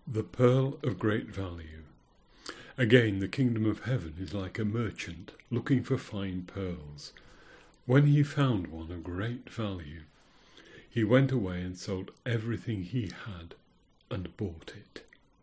The pearl of great value. Again, the kingdom of heaven is like a merchant looking for fine pearls. When he found one of great value, he went away and sold everything he had and bought it.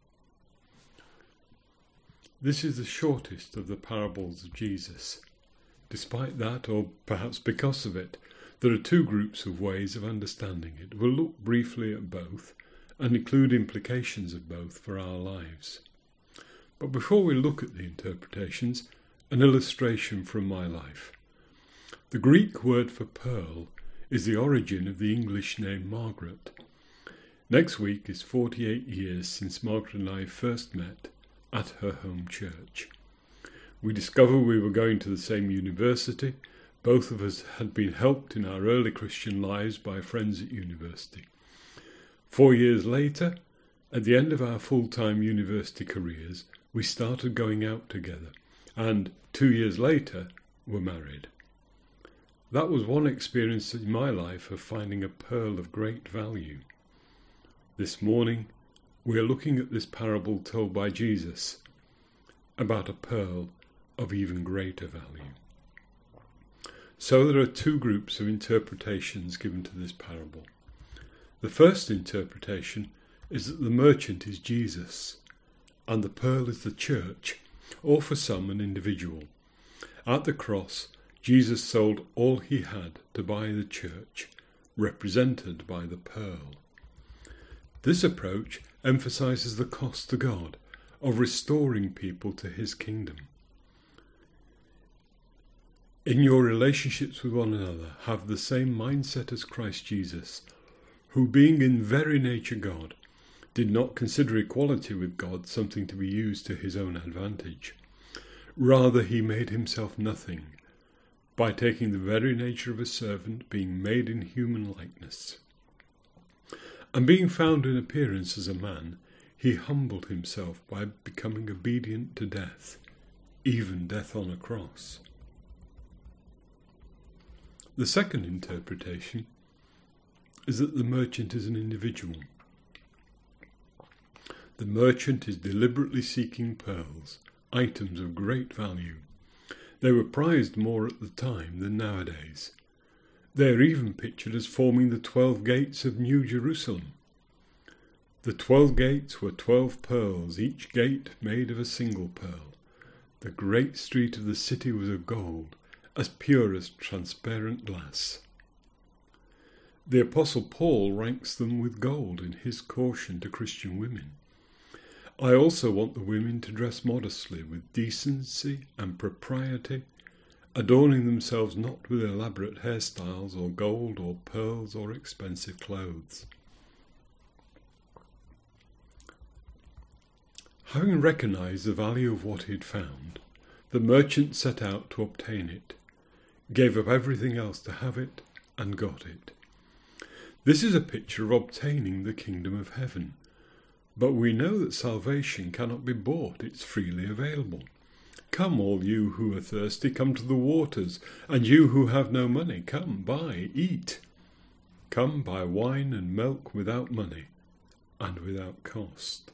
This is the shortest of the parables of Jesus. Despite that, or perhaps because of it, there are two groups of ways of understanding it. We'll look briefly at both and include implications of both for our lives. But before we look at the interpretations, an illustration from my life. The Greek word for pearl is the origin of the English name Margaret. Next week is 48 years since Margaret and I first met at her home church. We discovered we were going to the same university. Both of us had been helped in our early Christian lives by friends at university. 4 years later, at the end of our full-time university careers, we started going out together, and 2 years later, were married. That was one experience in my life of finding a pearl of great value. This morning, we are looking at this parable told by Jesus about a pearl of even greater value. So there are two groups of interpretations given to this parable. The first interpretation is that the merchant is Jesus, and the pearl is the church, or for some an individual. At the cross, Jesus sold all he had to buy the church, represented by the pearl. This approach emphasizes the cost to God of restoring people to his kingdom. In your relationships with one another, have the same mindset as Christ Jesus, who being in very nature God, did not consider equality with God something to be used to his own advantage. Rather, he made himself nothing, by taking the very nature of a servant, being made in human likeness. And being found in appearance as a man, he humbled himself by becoming obedient to death, even death on a cross. The second interpretation is that the merchant is an individual. The merchant is deliberately seeking pearls, items of great value. They were prized more at the time than nowadays. They are even pictured as forming the 12 gates of New Jerusalem. The 12 gates were 12 pearls, each gate made of a single pearl. The great street of the city was of gold, as pure as transparent glass. The Apostle Paul ranks them with gold in his caution to Christian women. I also want the women to dress modestly with decency and propriety, adorning themselves not with elaborate hairstyles or gold or pearls or expensive clothes. Having recognized the value of what he had found, the merchant set out to obtain it, gave up everything else to have it, and got it. This is a picture of obtaining the kingdom of heaven. But we know that salvation cannot be bought, it's freely available. Come, all you who are thirsty, come to the waters, and you who have no money, come, buy, eat. Come, buy wine and milk without money, and without cost.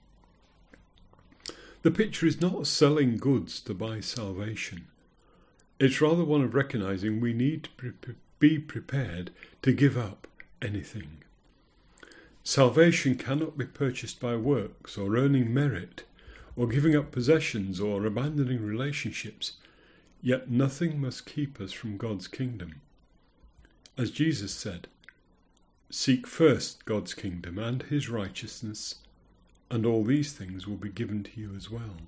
The picture is not selling goods to buy salvation. It's rather one of recognizing we need to be prepared to give up anything. Salvation cannot be purchased by works or earning merit or giving up possessions or abandoning relationships, yet nothing must keep us from God's kingdom. As Jesus said, "Seek first God's kingdom and his righteousness, and all these things will be given to you as well."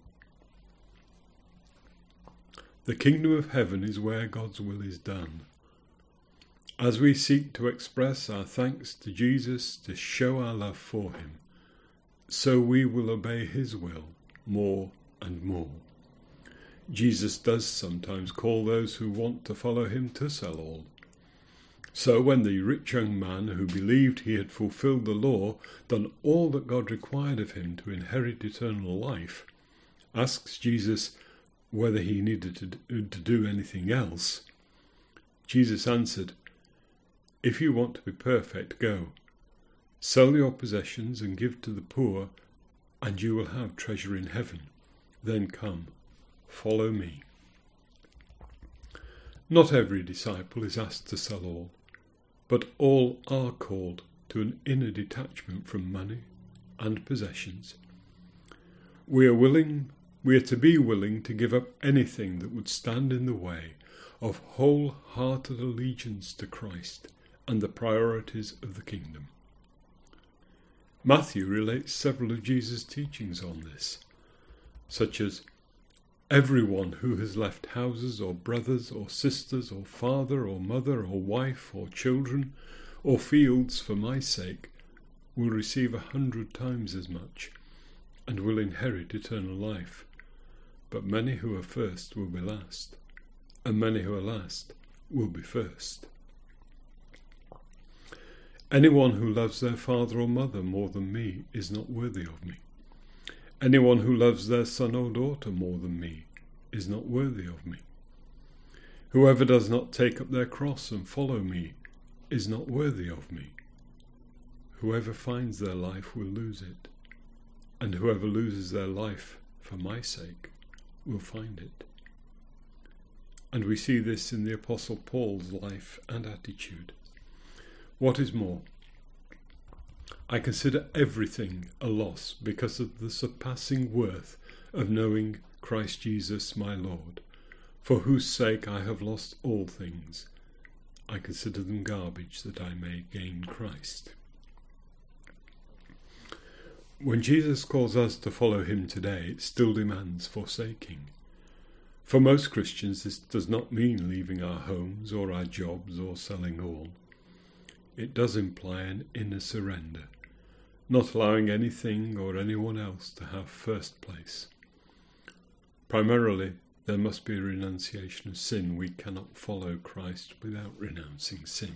The kingdom of heaven is where God's will is done. As we seek to express our thanks to Jesus, to show our love for him, so we will obey his will more and more. Jesus does sometimes call those who want to follow him to sell all. So when the rich young man who believed he had fulfilled the law, done all that God required of him to inherit eternal life, asks Jesus whether he needed to do anything else, Jesus answered, "If you want to be perfect, go. Sell your possessions and give to the poor, and you will have treasure in heaven. Then come, follow me. Not every disciple is asked to sell all, but all are called to an inner detachment from money and possessions. We are to be willing to give up anything that would stand in the way of wholehearted allegiance to Christ and the priorities of the kingdom. Matthew relates several of Jesus' teachings on this, such as, everyone who has left houses or brothers or sisters or father or mother or wife or children or fields for my sake will receive 100 times as much and will inherit eternal life. But many who are first will be last, and many who are last will be first. Anyone who loves their father or mother more than me is not worthy of me. Anyone who loves their son or daughter more than me is not worthy of me. Whoever does not take up their cross and follow me is not worthy of me. Whoever finds their life will lose it, and whoever loses their life for my sake will find it. And we see this in the Apostle Paul's life and attitude. What is more, I consider everything a loss because of the surpassing worth of knowing Christ Jesus my Lord, for whose sake I have lost all things. I consider them garbage that I may gain Christ. When Jesus calls us to follow him today, it still demands forsaking. For most Christians, this does not mean leaving our homes or our jobs or selling all. It does imply an inner surrender, not allowing anything or anyone else to have first place. Primarily, there must be a renunciation of sin. We cannot follow Christ without renouncing sin.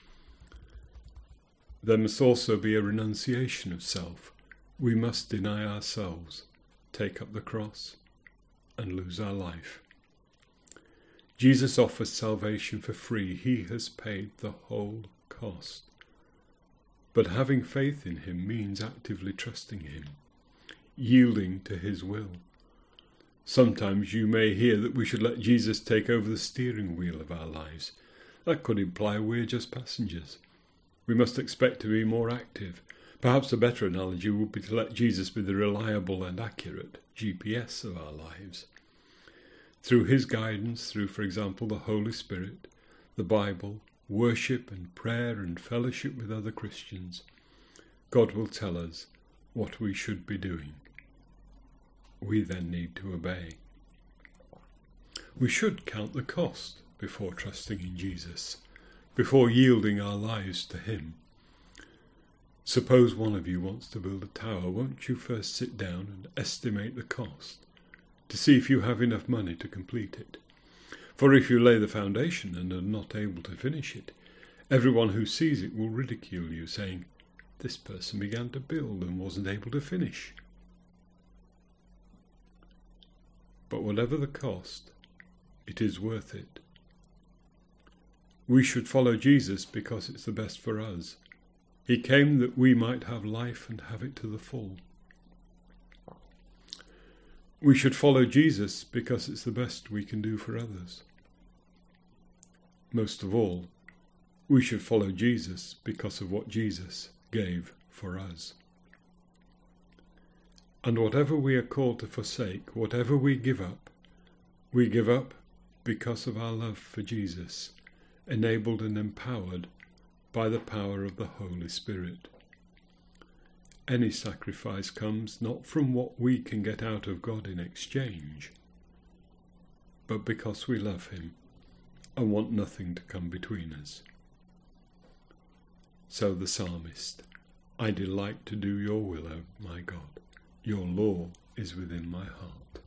There must also be a renunciation of self. We must deny ourselves, take up the cross, and lose our life. Jesus offers salvation for free. He has paid the whole cost. But having faith in him means actively trusting him, yielding to his will. Sometimes you may hear that we should let Jesus take over the steering wheel of our lives. That could imply we're just passengers. We must expect to be more active. Perhaps a better analogy would be to let Jesus be the reliable and accurate GPS of our lives. Through his guidance, through, for example, the Holy Spirit, the Bible, worship and prayer and fellowship with other Christians, God will tell us what we should be doing. We then need to obey. We should count the cost before trusting in Jesus, before yielding our lives to him. Suppose one of you wants to build a tower. Won't you first sit down and estimate the cost to see if you have enough money to complete it? For if you lay the foundation and are not able to finish it, everyone who sees it will ridicule you, saying, "This person began to build and wasn't able to finish." But whatever the cost, it is worth it. We should follow Jesus because it's the best for us. He came that we might have life and have it to the full. We should follow Jesus because it's the best we can do for others. Most of all, we should follow Jesus because of what Jesus gave for us. And whatever we are called to forsake, whatever we give up because of our love for Jesus, enabled and empowered by the power of the Holy Spirit. Any sacrifice comes not from what we can get out of God in exchange, but because we love him and want nothing to come between us. So the psalmist, "I delight to do your will, O my God. Your law is within my heart."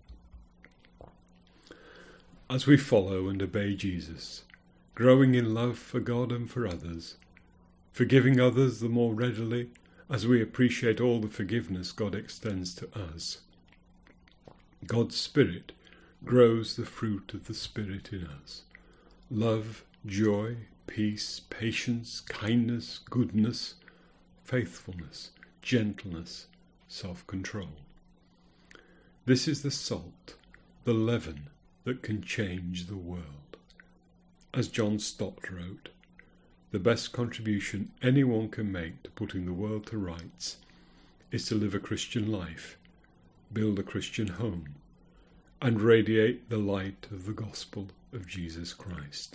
As we follow and obey Jesus, growing in love for God and for others, forgiving others the more readily as we appreciate all the forgiveness God extends to us, God's Spirit grows the fruit of the Spirit in us: love, joy, peace, patience, kindness, goodness, faithfulness, gentleness, self-control. This is the salt, the leaven that can change the world. As John Stott wrote, the best contribution anyone can make to putting the world to rights is to live a Christian life, build a Christian home, and radiate the light of the gospel of Jesus Christ.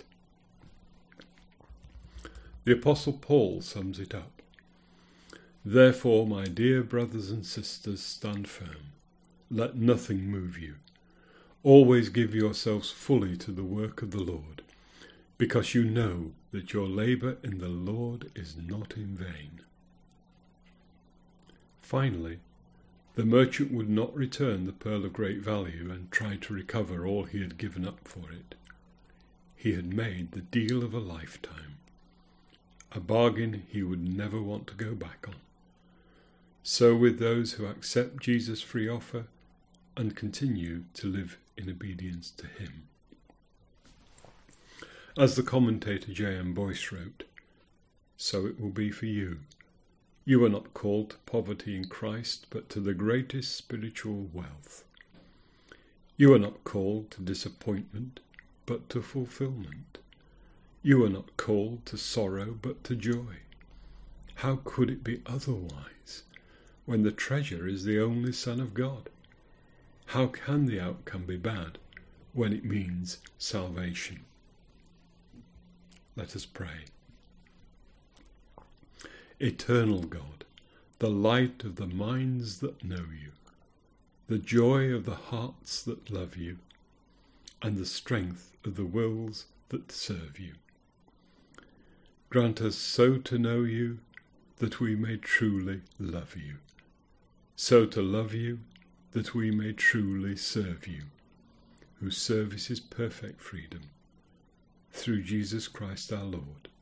The Apostle Paul sums it up. Therefore, my dear brothers and sisters, stand firm. Let nothing move you. Always give yourselves fully to the work of the Lord, because you know that your labour in the Lord is not in vain. Finally, the merchant would not return the pearl of great value and try to recover all he had given up for it. He had made the deal of a lifetime, a bargain he would never want to go back on. So with those who accept Jesus' free offer and continue to live in obedience to him. As the commentator J.M. Boyce wrote, so it will be for you. You are not called to poverty in Christ, but to the greatest spiritual wealth. You are not called to disappointment, but to fulfillment. You are not called to sorrow, but to joy. How could it be otherwise, when the treasure is the only Son of God? How can the outcome be bad, when it means salvation? Let us pray. Eternal God, the light of the minds that know you, the joy of the hearts that love you, and the strength of the wills that serve you. Grant us so to know you that we may truly love you, so to love you that we may truly serve you, whose service is perfect freedom, through Jesus Christ our Lord.